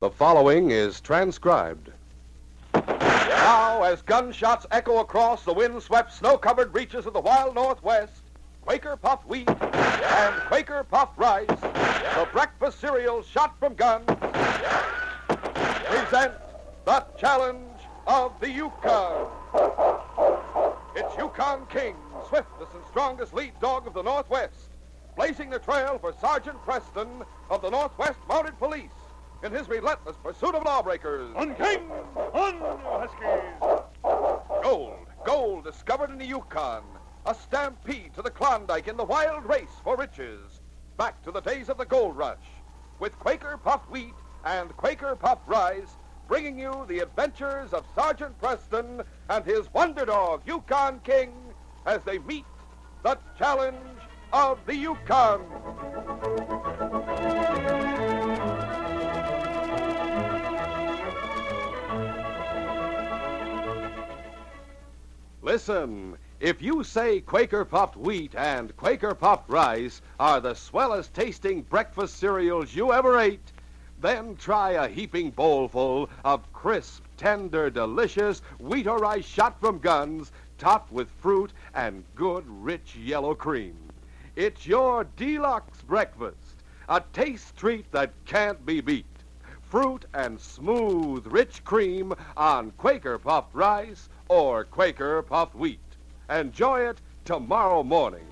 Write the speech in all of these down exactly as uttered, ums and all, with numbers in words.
The following is transcribed. Now, as gunshots echo across the wind-swept, snow-covered reaches of the wild Northwest, Quaker Puffed Wheat and Quaker Puffed Rice, the breakfast cereal shot from guns, present the challenge of the Yukon. It's Yukon King, swiftest and strongest lead dog of the Northwest, blazing the trail for Sergeant Preston of the Northwest Mounted Police in his relentless pursuit of lawbreakers. On King! On, Huskies! Gold, gold discovered in the Yukon. A stampede to the Klondike in the wild race for riches. Back to the days of the gold rush. With Quaker Puffed Wheat and Quaker Puffed Rice, bringing you the adventures of Sergeant Preston and his wonder dog, Yukon King, as they meet the challenge of the Yukon. Listen, if you say Quaker Puffed Wheat and Quaker Puffed Rice are the swellest tasting breakfast cereals you ever ate, then try a heaping bowlful of crisp, tender, delicious wheat or rice shot from guns, topped with fruit and good, rich yellow cream. It's your deluxe breakfast, a taste treat that can't be beat. Fruit and smooth, rich cream on Quaker Puffed Rice or Quaker Puffed Wheat. Enjoy it tomorrow morning.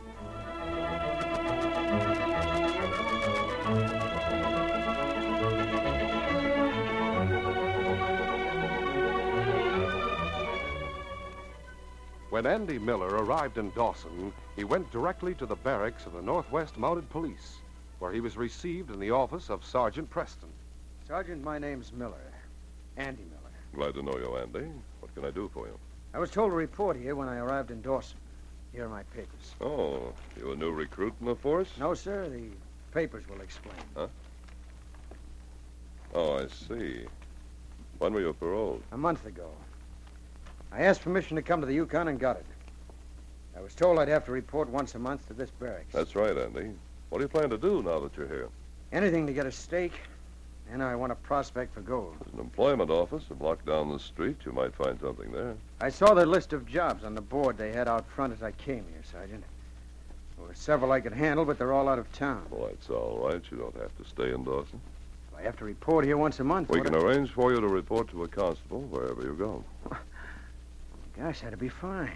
When Andy Miller arrived in Dawson, he went directly to the barracks of the Northwest Mounted Police, where he was received in the office of Sergeant Preston. Sergeant, my name's Miller. Andy Miller. Glad to know you, Andy. What can I do for you? I was told to report here when I arrived in Dawson. Here are my papers. Oh, you a new recruit in the force? No, sir. The papers will explain. Huh? Oh, I see. When were you paroled? A month ago. I asked permission to come to the Yukon and got it. I was told I'd have to report once a month to this barracks. That's right, Andy. What do you plan to do now that you're here? Anything to get a stake, and I want a prospect for gold. There's an employment office a block down the street. You might find something there. I saw their list of jobs on the board they had out front as I came here, Sergeant. There were several I could handle, but they're all out of town. Well, that's all right. You don't have to stay in Dawson. I have to report here once a month. We what can I... arrange for you to report to a constable wherever you go. Gosh, that'd be fine.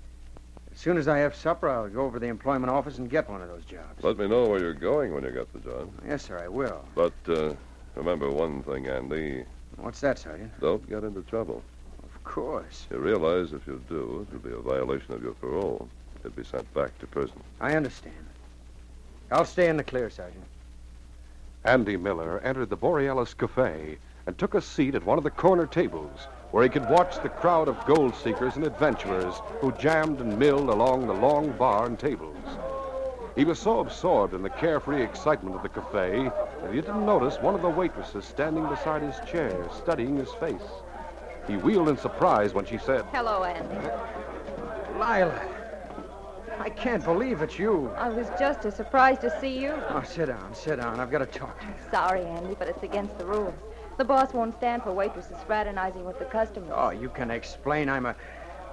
As soon as I have supper, I'll go over to the employment office and get one of those jobs. Let me know where you're going when you get the job. Yes, sir, I will. But uh, remember one thing, Andy. What's that, Sergeant? Don't get into trouble. Of course. You realize if you do, it'll be a violation of your parole. You'll be sent back to prison. I understand. I'll stay in the clear, Sergeant. Andy Miller entered the Borealis Cafe and took a seat at one of the corner tables where he could watch the crowd of gold seekers and adventurers who jammed and milled along the long bar and tables. He was so absorbed in the carefree excitement of the cafe that he didn't notice one of the waitresses standing beside his chair, studying his face. He wheeled in surprise when she said, Hello, Andy. Lila, I can't believe it's you. I was just as surprised to see you. Oh, sit down, sit down. I've got to talk to you. Sorry, Andy, but it's against the rules. The boss won't stand for waitresses fraternizing with the customers. Oh, you can explain. I'm a...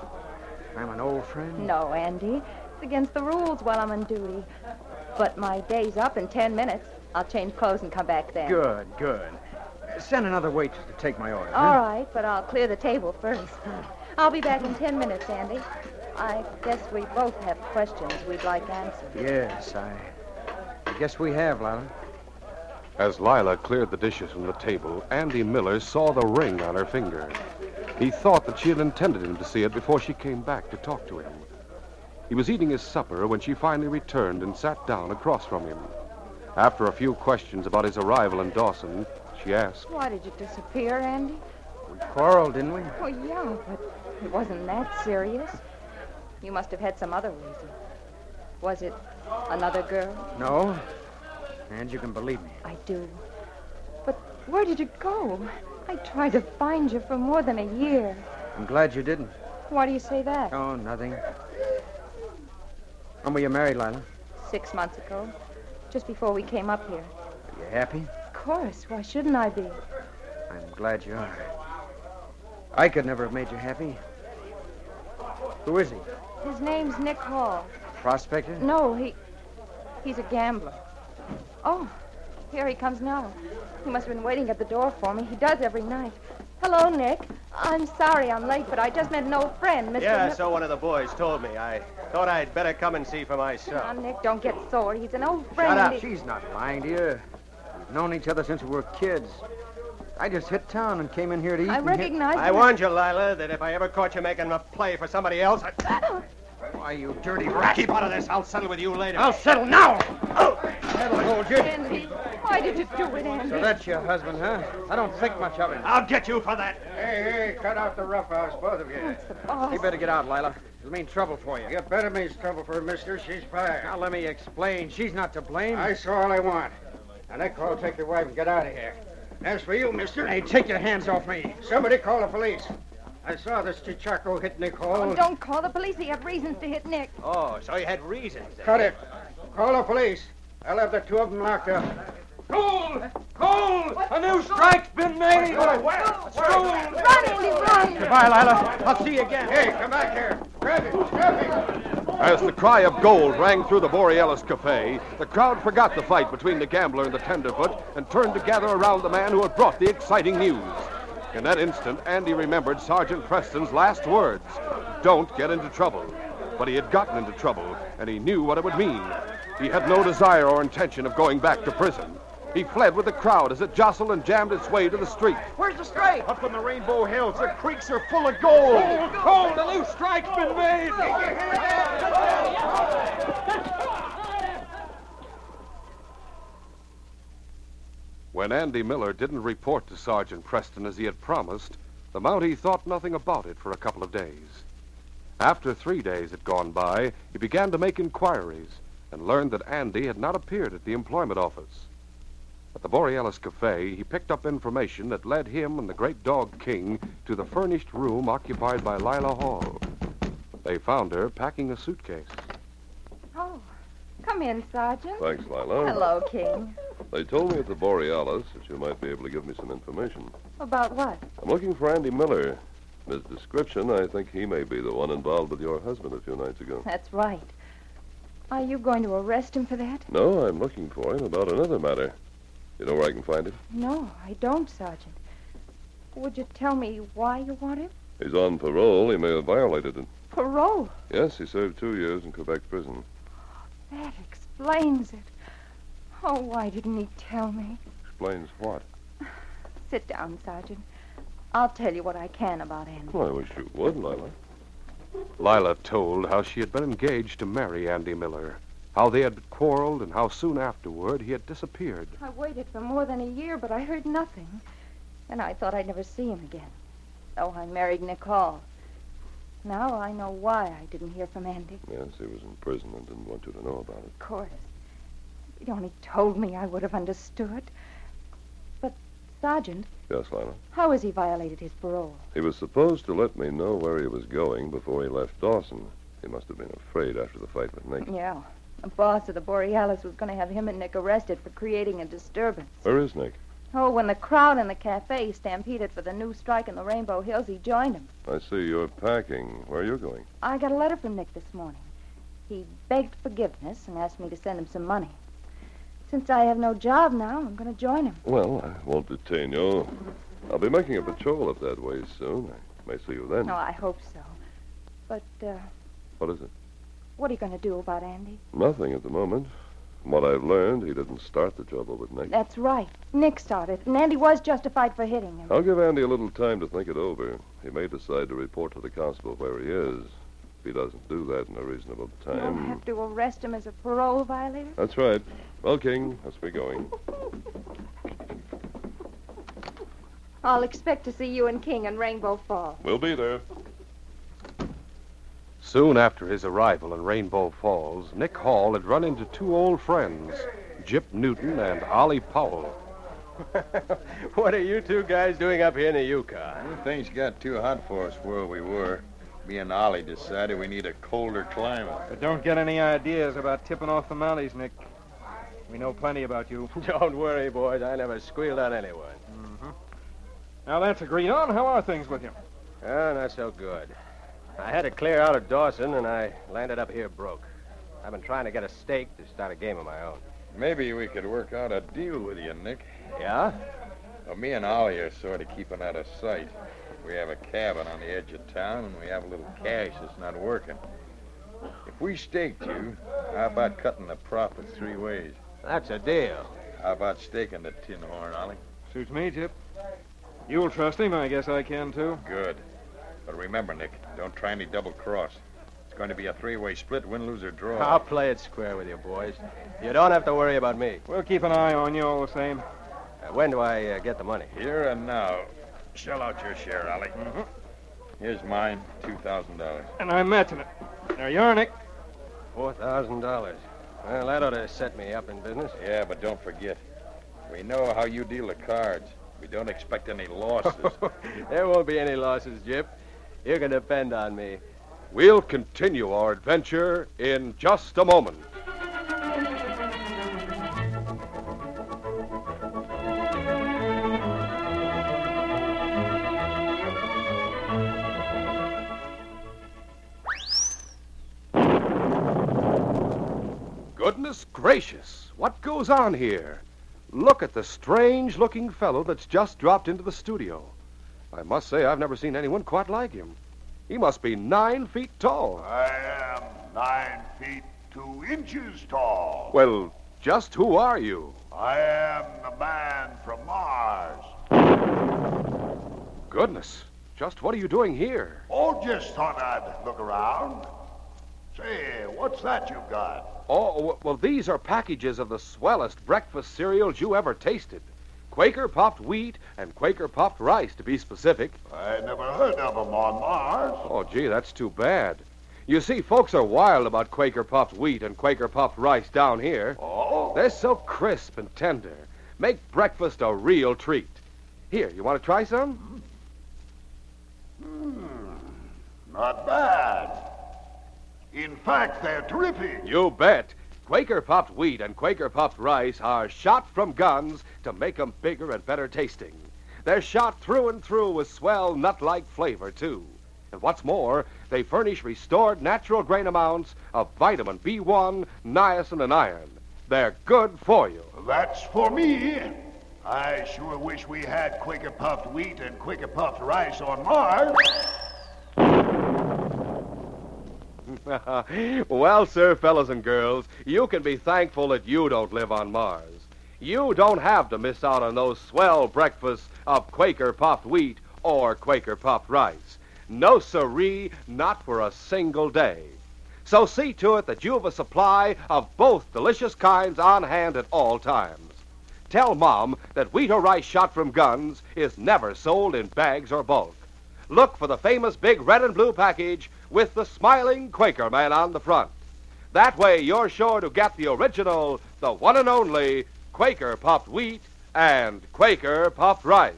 I'm an old friend? No, Andy. It's against the rules while I'm on duty. But my day's up in ten minutes. I'll change clothes and come back then. Good, good. Send another waitress to take my order. All huh? right, but I'll clear the table first. I'll be back in ten minutes, Andy. I guess we both have questions we'd like answered. Yes, I... I guess we have, Lila. As Lila cleared the dishes from the table, Andy Miller saw the ring on her finger. He thought that she had intended him to see it before she came back to talk to him. He was eating his supper when she finally returned and sat down across from him. After a few questions about his arrival in Dawson, she asked, Why did you disappear, Andy? We quarreled, didn't we? Well, yeah, but it wasn't that serious. You must have had some other reason. Was it another girl? No. And you can believe me. I do. But where did you go? I tried to find you for more than a year. I'm glad you didn't. Why do you say that? Oh, nothing. When were you married, Lila? Six months ago, just before we came up here. Are you happy? Of course. Why shouldn't I be? I'm glad you are. I could never have made you happy. Who is he? His name's Nick Hall. Prospector? No, he... he's a gambler. Oh, here he comes now. He must have been waiting at the door for me. He does every night. Hello, Nick. I'm sorry I'm late, but I just met an old friend, Mister Yeah, Mil- so one of the boys told me. I thought I'd better come and see for myself. Now, Nick, don't get sore. He's an old friend. up. and he- She's not lying to you. We've known each other since we were kids. I just hit town and came in here to eat I and hit- recognize I him. warned you, Lila, that if I ever caught you making a play for somebody else, I'd... Why, you dirty rat. Keep out of this. I'll settle with you later. I'll settle now! That'll hold you. Andy, why did you do it, Andy? So that's your husband, huh? I don't think much of him. I'll get you for that. Hey, hey, cut out the roughhouse, both of you. It's the boss. You better get out, Lila. It'll mean trouble for you. You better means trouble for her, mister. She's fired. Now, let me explain. She's not to blame. I saw all I want. Now, Nick, call, take your wife and get out of here. As for you, mister, Hey, take your hands off me. somebody call the police. I saw this Chichaco hit Nick Hall. Oh, don't call the police. He had reasons to hit Nick. Oh, so you had reasons. then. Cut it. Call the police. I'll have the two of them locked up. Cole! Cole! A new strike's been made! Run, Andy, run! Goodbye, Lila. I'll see you again. Hey, come back here. Grab him. Grab him. As the cry of gold rang through the Borealis Cafe, the crowd forgot the fight between the gambler and the tenderfoot and turned to gather around the man who had brought the exciting news. In that instant, Andy remembered Sergeant Preston's last words, "Don't get into trouble." But he had gotten into trouble, and he knew what it would mean. He had no desire or intention of going back to prison. He fled with the crowd as it jostled and jammed its way to the street. Where's the strike? Up in the Rainbow Hills, the creeks are full of gold. Cole, a new strike's been made! When Andy Miller didn't report to Sergeant Preston as he had promised, the Mountie thought nothing about it for a couple of days. After three days had gone by, he began to make inquiries and learned that Andy had not appeared at the employment office. At the Borealis Cafe, he picked up information that led him and the great dog King to the furnished room occupied by Lila Hall. They found her packing a suitcase. Oh, come in, Sergeant. Thanks, Lila. Hello, King. They told me at the Borealis that you might be able to give me some information. About what? I'm looking for Andy Miller. From his description, I think he may be the one involved with your husband a few nights ago. That's right. Are you going to arrest him for that? No, I'm looking for him about another matter. You know where I can find him? No, I don't, Sergeant. Would you tell me why you want him? He's on parole. He may have violated it. Parole. Yes, he served two years in Quebec prison. That explains it. Oh, why didn't he tell me? Explains what? Sit down, Sergeant. I'll tell you what I can about Andy. Well, I wish you would, Lila. Lila told how she had been engaged to marry Andy Miller, how they had quarreled, and how soon afterward he had disappeared. I waited for more than a year, but I heard nothing. And I thought I'd never see him again. So I married Nick Hall. Now I know why I didn't hear from Andy. Yes, he was in prison and didn't want you to know about it. Of course. If he'd only told me, I would have understood. But, Sergeant, Yes, Lila. how has he violated his parole? He was supposed to let me know where he was going before he left Dawson. He must have been afraid after the fight with Nick. Yeah. The boss of the Borealis was going to have him and Nick arrested for creating a disturbance. Where is Nick? Oh, when the crowd in the cafe stampeded for the new strike in the Rainbow Hills, he joined him. I see you're packing. Where are you going? I got a letter from Nick this morning. He begged forgiveness and asked me to send him some money. Since I have no job now, I'm going to join him. Well, I won't detain you. I'll be making a patrol up that way soon. I may see you then. No, I hope so. But, uh, What is it? what are you going to do about Andy? Nothing at the moment. From what I've learned, he didn't start the trouble with Nick. That's right. Nick started, and Andy was justified for hitting him. I'll give Andy a little time to think it over. He may decide to report to the constable where he is. If he doesn't do that in a reasonable You'll time... have to arrest him as a parole violator? That's right. Well, King, let's be going. I'll expect to see you and King in Rainbow Falls. We'll be there. Soon after his arrival in Rainbow Falls, Nick Hall had run into two old friends, Jip Newton and Ollie Powell. What are you two guys doing up here in the Yukon? Things got too hot for us where we were. Me and Ollie decided we need a colder climate. But don't get any ideas about tipping off the Mounties, Nick. We know plenty about you. Don't worry, boys. I never squealed on anyone. Now that's agreed on. How are things with you? Oh, not so good. I had to clear out of Dawson, and I landed up here broke. I've been trying to get a stake to start a game of my own. Maybe we could work out a deal with you, Nick. Yeah? Well, me and Ollie are sort of keeping out of sight. We have a cabin on the edge of town, and we have a little cash that's not working. If we staked you, how about cutting the profits three ways? That's a deal. How about staking the tin horn, Ollie? Suits me, Chip. You'll trust him. I guess I can, too. Good. But remember, Nick, don't try any double cross. It's going to be a three-way split, win, lose, or draw. I'll play it square with you, boys. You don't have to worry about me. We'll keep an eye on you all the same. Uh, when do I uh, get the money? Here and now. Shell out your share, Ollie. Mm-hmm. Here's mine, two thousand dollars. And I'm matching it. There you are, Nick. Four thousand dollars. Well, that ought to set me up in business. Yeah, but don't forget, we know how you deal the cards. We don't expect any losses. There won't be any losses, Jip. You can depend on me. We'll continue our adventure in just a moment. Goodness gracious, what goes on here? Look at the strange-looking fellow that's just dropped into the studio. I must say I've never seen anyone quite like him. He must be nine feet tall. I am nine feet two inches tall. Well, just who are you? I am the man from Mars. Goodness, just what are you doing here? Oh, just thought I'd look around. Say, what's that you've got? Oh, well, these are packages of the swellest breakfast cereals you ever tasted. Quaker puffed wheat and Quaker puffed rice, to be specific. I never heard of them on Mars. Oh, gee, that's too bad. You see, folks are wild about Quaker puffed wheat and Quaker puffed rice down here. Oh? They're so crisp and tender. Make breakfast a real treat. Here, you want to try some? Hmm, not bad. In fact, they're terrific. You bet. Quaker puffed wheat and Quaker puffed rice are shot from guns to make 'em bigger and better tasting. They're shot through and through with swell nut-like flavor, too. And what's more, they furnish restored natural grain amounts of vitamin B one, niacin, and iron. They're good for you. That's for me. I sure wish we had Quaker puffed wheat and Quaker puffed rice on Mars. Well, sir, fellas and girls, you can be thankful that you don't live on Mars. You don't have to miss out on those swell breakfasts of Quaker puffed wheat or Quaker puffed rice. No siree, not for a single day. So see to it that you have a supply of both delicious kinds on hand at all times. Tell Mom that wheat or rice shot from guns is never sold in bags or bulk. Look for the famous big red and blue package with the smiling Quaker man on the front. That way you're sure to get the original, the one and only Quaker puffed wheat and Quaker puffed rice.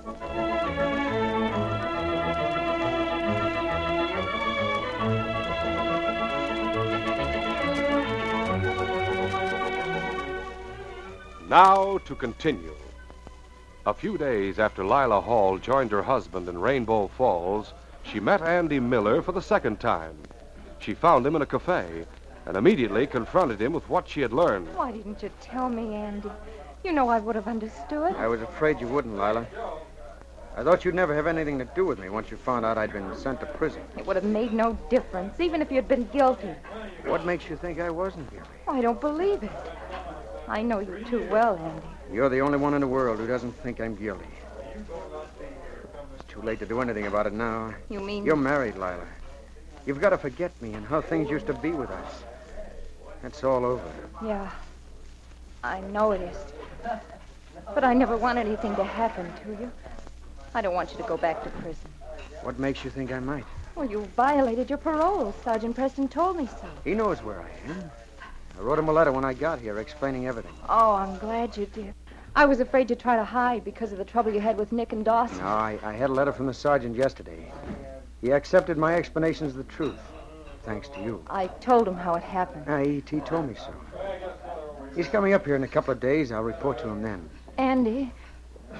Now to continue. A few days after Lila Hall joined her husband in Rainbow Falls, she met Andy Miller for the second time. She found him in a cafe and immediately confronted him with what she had learned. Why didn't you tell me, Andy? You know I would have understood. I was afraid you wouldn't, Lila. I thought you'd never have anything to do with me once you found out I'd been sent to prison. It would have made no difference, even if you'd been guilty. What makes you think I wasn't guilty? I don't believe it. I know you too well, Andy. You're the only one in the world who doesn't think I'm guilty. It's too late to do anything about it now. You mean... You're married, Lila. You've got to forget me and how things used to be with us. That's all over. Yeah, I know it is. But I never want anything to happen to you. I don't want you to go back to prison. What makes you think I might? Well, you violated your parole. Sergeant Preston told me so. He knows where I am. I wrote him a letter when I got here explaining everything. Oh, I'm glad you did. I was afraid you'd try to hide because of the trouble you had with Nick and Dawson. No, I, I had a letter from the sergeant yesterday. He accepted my explanations of the truth, thanks to you. I told him how it happened. Yeah, he, he told me so. He's coming up here in a couple of days. I'll report to him then. Andy,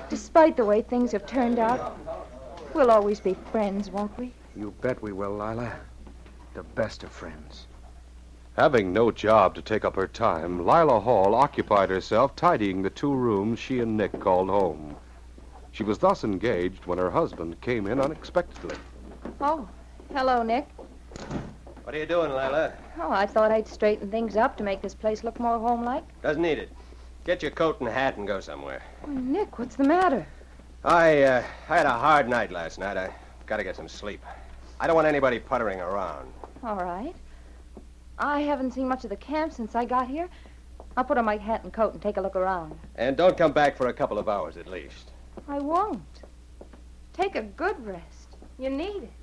Despite the way things have turned out, we'll always be friends, won't we? You bet we will, Lila. The best of friends. Having no job to take up her time, Lila Hall occupied herself tidying the two rooms she and Nick called home. She was thus engaged when her husband came in unexpectedly. Oh, hello, Nick. What are you doing, Lila? Oh, I thought I'd straighten things up to make this place look more homelike. Doesn't need it. Get your coat and hat and go somewhere. Oh, Nick, what's the matter? I, uh, I had a hard night last night. I gotta get some sleep. I don't want anybody puttering around. All right. I haven't seen much of the camp since I got here. I'll put on my hat and coat and take a look around. And don't come back for a couple of hours at least. I won't. Take a good rest. You need it.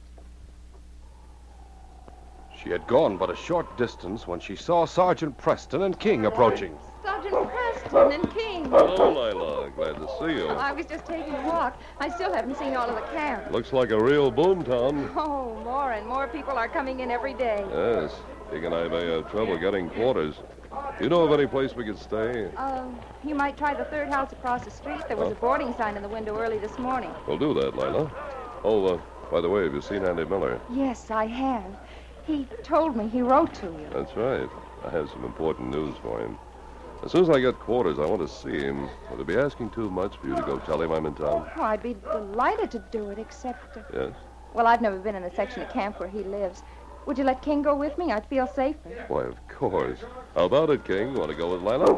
She had gone but a short distance when she saw Sergeant Preston and King approaching. Sergeant Preston and King. Hello, Lila. Glad to see you. Oh, I was just taking a walk. I still haven't seen all of the camp. Looks like a real boom town. Oh, more and more people are coming in every day. Yes. King and I may have trouble getting quarters. Do you know of any place we could stay? Um, you might try the third house across the street. There was Huh? a boarding sign in the window early this morning. We'll do that, Lila. Oh, uh, by the way, have you seen Andy Miller? Yes, I have. He told me he wrote to you. That's right. I have some important news for him. As soon as I get quarters, I want to see him. Would it be asking too much for you to go tell him I'm in town? Oh, I'd be delighted to do it, except... Uh, Yes? well, I've never been in the section of camp where he lives. Would you let King go with me? I'd feel safer. Why, of course. How about it, King? Want to go with Lila?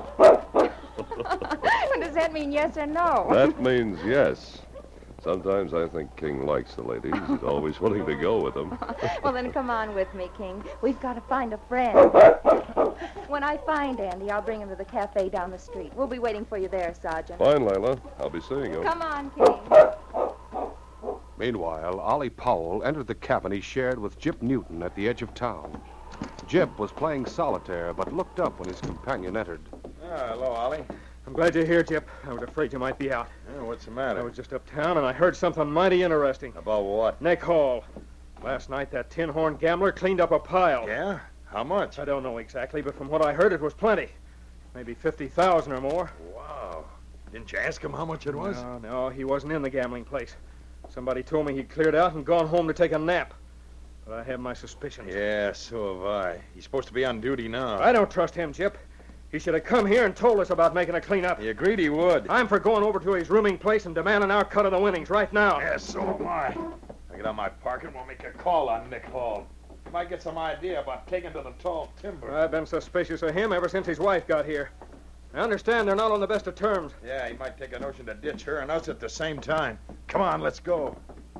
Does that mean yes or no? That means yes. Sometimes I think King likes the ladies. He's always willing to go with them. Well, then come on with me, King. We've got to find a friend. When I find Andy, I'll bring him to the cafe down the street. We'll be waiting for you there, Sergeant. Fine, Lila. I'll be seeing you. Come on, King. Meanwhile, Ollie Powell entered the cabin he shared with Gyp Newton at the edge of town. Gyp was playing solitaire, but looked up when his companion entered. Ah, hello, Ollie. I'm glad you're here, Gyp. I was afraid you might be out. Yeah, what's the I matter? was just uptown, and I heard something mighty interesting. About what? Nick Hall. Last night, that tin-horn gambler cleaned up a pile. Yeah? How much? I don't know exactly, but from what I heard, it was plenty. Maybe fifty thousand or more. Wow. Didn't you ask him how much it was? No, no, he wasn't in the gambling place. Somebody told me he'd cleared out and gone home to take a nap. But I have my suspicions. Yeah, so have I. He's supposed to be on duty now. I don't trust him, Gyp. He should have come here and told us about making a cleanup. He agreed he would. I'm for going over to his rooming place and demanding our cut of the winnings right now. Yeah, so am I. I get out my park and we'll make a call on Nick Hall. He might get some idea about taking to the tall timber. I've been suspicious of him ever since his wife got here. I understand they're not on the best of terms. Yeah, he might take a notion to ditch her and us at the same time. Come on, let's go.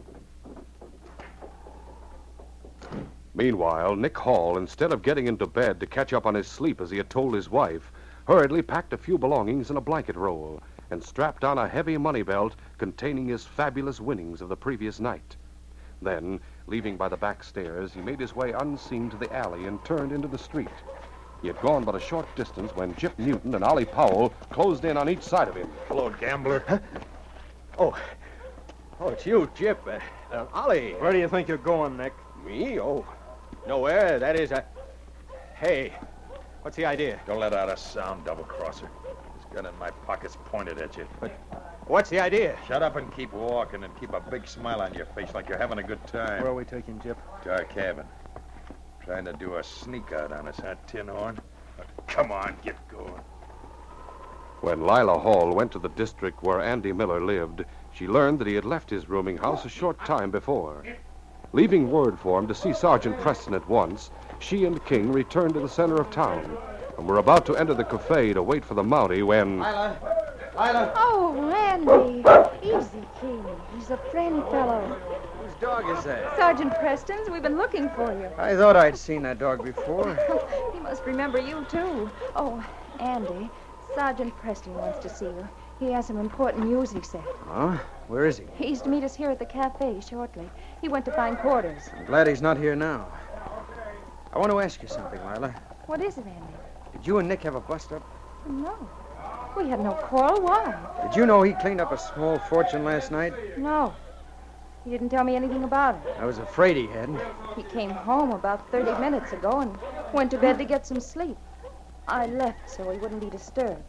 Meanwhile, Nick Hall, instead of getting into bed to catch up on his sleep as he had told his wife, hurriedly packed a few belongings in a blanket roll and strapped on a heavy money belt containing his fabulous winnings of the previous night. Then, leaving by the back stairs, he made his way unseen to the alley and turned into the street. He had gone but a short distance when Gyp Newton and Ollie Powell closed in on each side of him. Hello, gambler. Huh? Oh. Oh, it's you, Gyp. Uh, uh, Ollie. Where do you think you're going, Nick? Me? Oh. Nowhere. That is, a... Hey. What's the idea? Don't let out a sound, double-crosser. This gun in my pocket's pointed at you. But what's the idea? Shut up and keep walking and keep a big smile on your face like you're having a good time. Where are we taking Gyp? To our cabin. Trying to do a sneak out on us, huh, Tin Horn? Come on, get going. When Lila Hall went to the district where Andy Miller lived, she learned that he had left his rooming house a short time before. Leaving word for him to see Sergeant Preston at once, she and King returned to the center of town and were about to enter the cafe to wait for the Mountie when... Lila! Lila! Oh, Andy. Easy, King. He's a friend fellow. Whose dog is that? Sergeant Preston's. We've been looking for you. I thought I'd seen that dog before. He must remember you, too. Oh, Andy, Sergeant Preston wants to see you. He has some important news, he said. Huh? Where is he? He's to meet us here at the cafe shortly. He went to find quarters. I'm glad he's not here now. I want to ask you something, Lila. What is it, Andy? Did you and Nick have a bust-up? No. We had no quarrel. Why? Did you know he cleaned up a small fortune last night? No. He didn't tell me anything about it. I was afraid he hadn't. He came home about thirty minutes ago and went to bed to get some sleep. I left so he wouldn't be disturbed.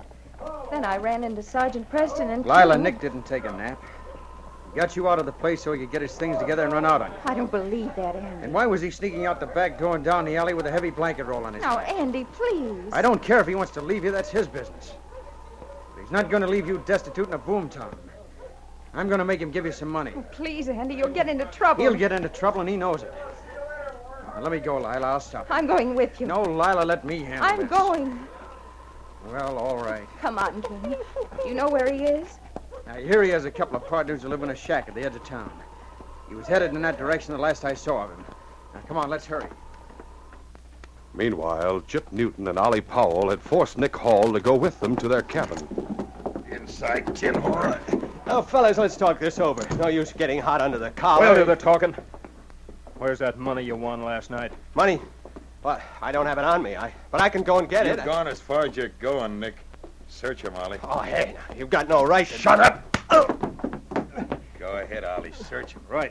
Then I ran into Sergeant Preston and... Lila, King. Nick didn't take a nap. He got you out of the place so he could get his things together and run out on you. I don't believe that, Andy. And why was he sneaking out the back door and down the alley with a heavy blanket roll on his Now, back? Andy, please. I don't care if he wants to leave you. That's his business. But he's not going to leave you destitute in a boomtown. I'm going to make him give you some money. Oh, please, Andy, you'll get into trouble. He'll get into trouble, and he knows it. Now, let me go, Lila. I'll stop. I'm going with you. No, Lila, let me handle I'm this. going. Well, all right. Come on, King. Do you know where he is? Now, here he has a couple of partners who live in a shack at the edge of town. He was headed in that direction the last I saw of him. Now, come on, let's hurry. Meanwhile, Chip Newton and Ollie Powell had forced Nick Hall to go with them to their cabin. Inside tin horn. Now, fellas, let's talk this over. No use getting hot under the collar. Well, do the talking. Where's that money you won last night? Money? What? I don't have it on me. I, but I can go and get You've it. gone as far as you're going, Nick. Search him, Ollie. Oh, hey, now, you've got no right to... Shut up! Go ahead, Ollie. Search him. Right.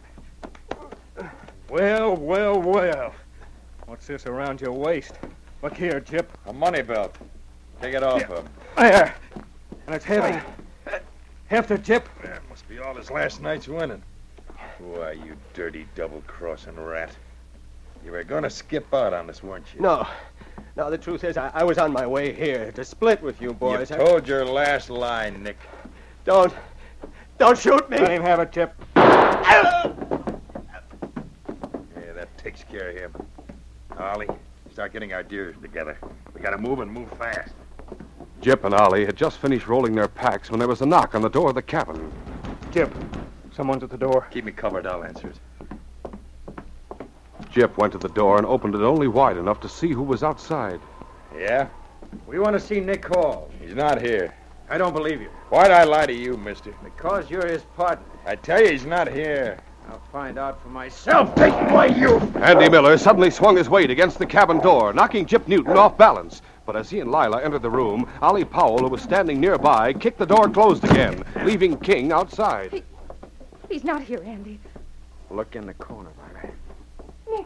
Well, well, well. What's this around your waist? Look here, Chip. A money belt. Take it off him. There. And it's heavy. Hefty, Chip. That must be all his last night's winning. Why, you dirty double-crossing rat. You were going to skip out on us, weren't you? No. No, the truth is, I, I was on my way here to split with you boys. You told your last lie, Nick. Don't. Don't shoot me. Let him have it, Chip. Yeah, that takes care of him. Ollie, start getting our gears together. We gotta move and move fast. Jip and Ollie had just finished rolling their packs when there was a knock on the door of the cabin. Chip, someone's at the door. Keep me covered, I'll answer it. Jip went to the door and opened it only wide enough to see who was outside. Yeah? We want to see Nick Hall. He's not here. I don't believe you. Why'd I lie to you, mister? Because you're his partner. I tell you, he's not here. I'll find out for myself. Take away, you! Andy Miller suddenly swung his weight against the cabin door, knocking Chip Newton off balance. But as he and Lila entered the room, Ollie Powell, who was standing nearby, kicked the door closed again, leaving King outside. He, he's not here, Andy. Look in the corner, Lila. Nick.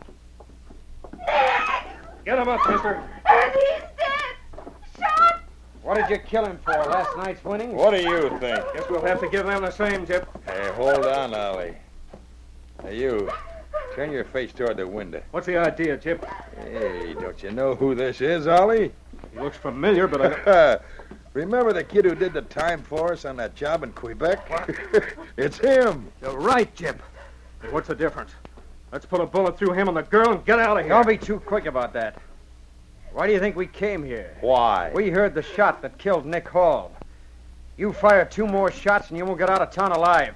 Get him up, mister. And he's dead. Shot. What did you kill him for? Last night's winnings? What do you think? Guess we'll have to give them the same, Chip. Hey, hold on, Ollie. Now, you, turn your face toward the window. What's the idea, Chip? Hey, don't you know who this is, Ollie? He looks familiar, but I don't... Remember the kid who did the time for us on that job in Quebec? It's him. You're right, Chip. But what's the difference? Let's put a bullet through him and the girl and get out of here. Don't be too quick about that. Why do you think we came here? Why? We heard the shot that killed Nick Hall. You fire two more shots and you won't get out of town alive.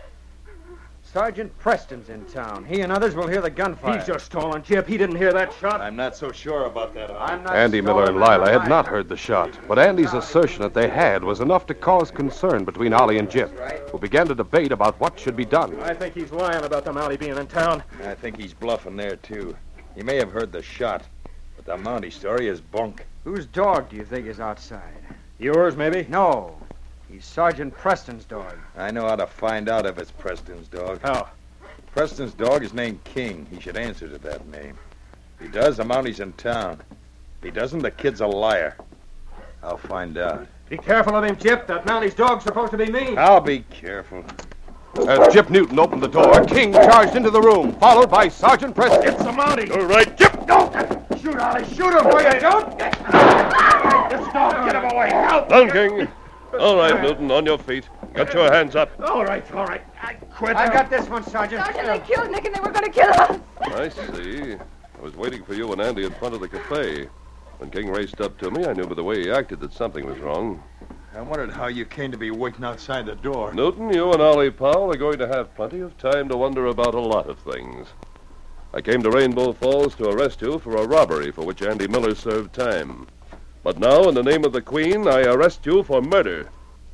Sergeant Preston's in town. He and others will hear the gunfire. He's just stalling, Chip. He didn't hear that shot. I'm not so sure about that, Ollie. I'm not Andy Miller and stalling, Lila I'm had not heard the shot, but Andy's assertion that they had was enough to cause concern between Ollie and Jip, who began to debate about what should be done. I think he's lying about the Mountie being in town. I think he's bluffing there, too. He may have heard the shot, but the Mountie story is bunk. Whose dog do you think is outside? Yours, maybe? No. He's Sergeant Preston's dog. I know how to find out if it's Preston's dog. How? Preston's dog is named King. He should answer to that name. If he does, the Mountie's in town. If he doesn't, the kid's a liar. I'll find out. Be careful of him, Chip. That Mountie's dog's supposed to be me. I'll be careful. As Jip Newton opened the door, King charged into the room, followed by Sergeant Preston. It's the Mountie! All right, Jip! Don't! Shoot, Ollie! Shoot him! Boy, you don't! This dog, get him away! Help! Down, King. All right, Newton, on your feet. Get your hands up. All right, all right. I quit. I got this one, Sergeant. Sergeant, they killed Nick and they were going to kill us. I see. I was waiting for you and Andy in front of the cafe. When King raced up to me, I knew by the way he acted that something was wrong. I wondered how you came to be waiting outside the door. Newton, you and Ollie Powell are going to have plenty of time to wonder about a lot of things. I came to Rainbow Falls to arrest you for a robbery for which Andy Miller served time. But now, in the name of the Queen, I arrest you for murder.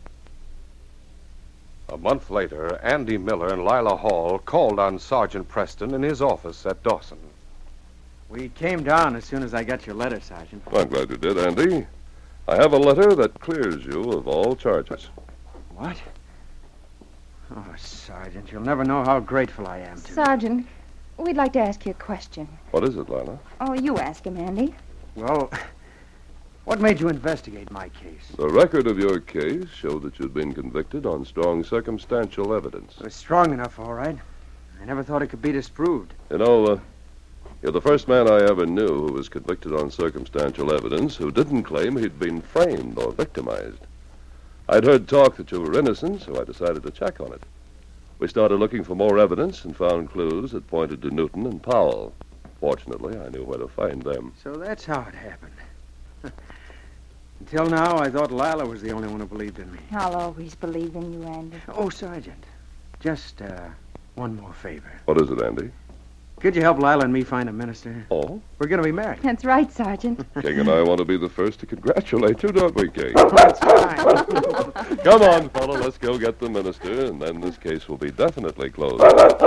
A month later, Andy Miller and Lila Hall called on Sergeant Preston in his office at Dawson. We came down as soon as I got your letter, Sergeant. I'm glad you did, Andy. I have a letter that clears you of all charges. What? Oh, Sergeant, you'll never know how grateful I am to you. Sergeant, we'd like to ask you a question. What is it, Lila? Oh, you ask him, Andy. Well, What made you investigate my case? The record of your case showed that you'd been convicted on strong circumstantial evidence. It was strong enough, all right. I never thought it could be disproved. You know, uh, you're the first man I ever knew who was convicted on circumstantial evidence who didn't claim he'd been framed or victimized. I'd heard talk that you were innocent, so I decided to check on it. We started looking for more evidence and found clues that pointed to Newton and Powell. Fortunately, I knew where to find them. So that's how it happened. Until now, I thought Lila was the only one who believed in me. I'll always believe in you, Andy. Oh, Sergeant, just uh, one more favor. What is it, Andy? Could you help Lila and me find a minister? Oh? We're going to be married. That's right, Sergeant. King and I want to be the first to congratulate you, don't we, King? That's fine. Come on, fella, let's go get the minister, and then this case will be definitely closed.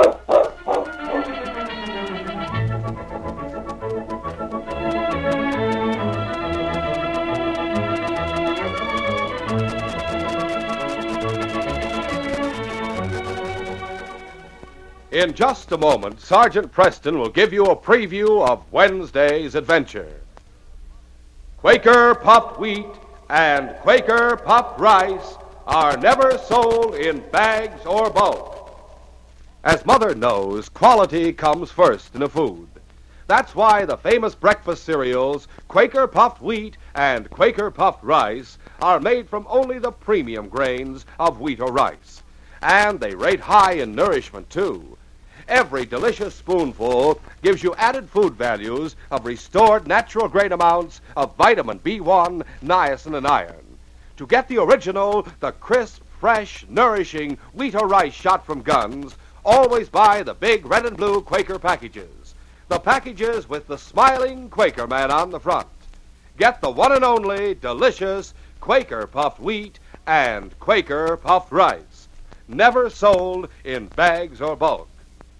In just a moment, Sergeant Preston will give you a preview of Wednesday's adventure. Quaker puffed wheat and Quaker puffed rice are never sold in bags or bulk. As Mother knows, quality comes first in a food. That's why the famous breakfast cereals, Quaker puffed wheat and Quaker puffed rice, are made from only the premium grains of wheat or rice. And they rate high in nourishment, too. Every delicious spoonful gives you added food values of restored natural grain amounts of vitamin B one, niacin, and iron. To get the original, the crisp, fresh, nourishing wheat or rice shot from guns, always buy the big red and blue Quaker packages. The packages with the smiling Quaker man on the front. Get the one and only delicious Quaker puffed wheat and Quaker puffed rice. Never sold in bags or bulk.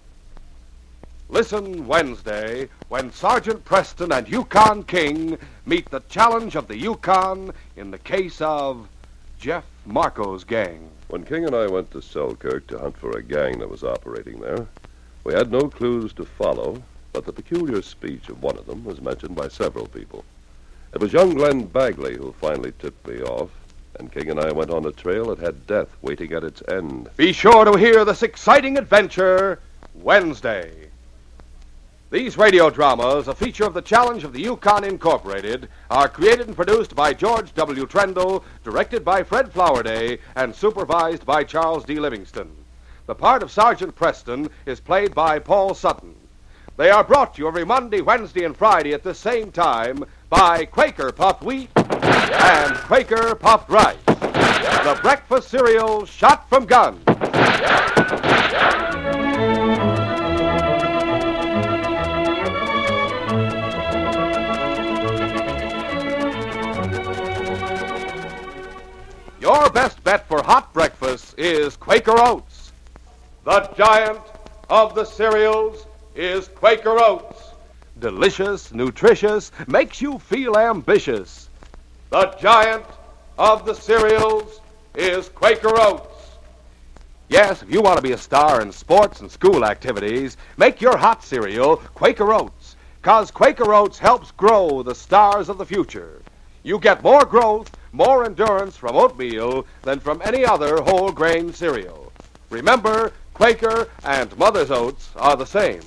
Listen Wednesday when Sergeant Preston and Yukon King meet the challenge of the Yukon in the case of Jeff Marco's gang. When King and I went to Selkirk to hunt for a gang that was operating there, we had no clues to follow, but the peculiar speech of one of them was mentioned by several people. It was young Glenn Bagley who finally tipped me off, and King and I went on a trail that had death waiting at its end. Be sure to hear this exciting adventure Wednesday. These radio dramas, a feature of the Challenge of the Yukon Incorporated, are created and produced by George W. Trendle, directed by Fred Flowerday, and supervised by Charles D. Livingston. The part of Sergeant Preston is played by Paul Sutton. They are brought to you every Monday, Wednesday, and Friday at the same time by Quaker Puffed Wheat and Quaker Puffed Rice, the breakfast cereal shot from guns. Your best bet for hot breakfast is Quaker Oats. The giant of the cereals is Quaker Oats. Delicious, nutritious, makes you feel ambitious. The giant of the cereals is Quaker Oats. Yes, if you want to be a star in sports and school activities, make your hot cereal Quaker Oats, 'cause Quaker Oats helps grow the stars of the future. You get more growth, more endurance from oatmeal than from any other whole grain cereal. Remember, Quaker and Mother's Oats are the same.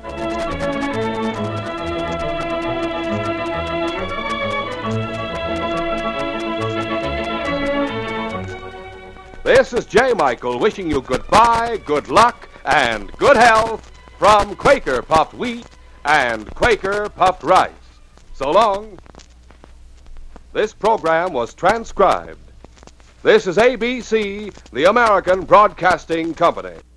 This is J. Michael wishing you goodbye, good luck, and good health from Quaker Puffed Wheat and Quaker Puffed Rice. So long. This program was transcribed. This is A B C, the American Broadcasting Company.